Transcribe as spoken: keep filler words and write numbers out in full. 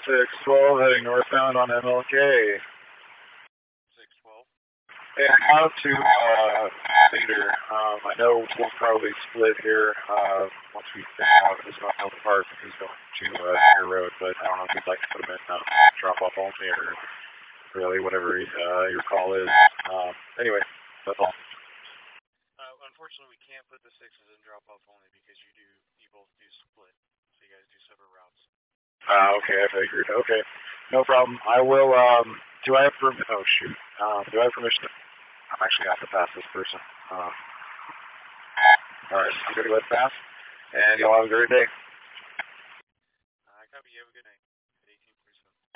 six twelve heading northbound on M L K. six twelve. And how to, uh, Cedar, um, I know we'll probably split here, uh, once we figure out this going to the park if he's going to, uh, your road, but I don't know if you'd like to put him in, uh, drop off only or really whatever, uh, your call is. Um, anyway, that's all. Uh, unfortunately, we can't put the sixes in drop off only because you do, you both do split, so you guys do separate routes. Ah, uh, okay, I figured. Okay, no problem. I will, um, do I have permission? Oh, shoot. Um, do I have permission to, I'm actually going to have to pass this person. Uh, all right, I'm going to go ahead and pass, and y'all have a great day.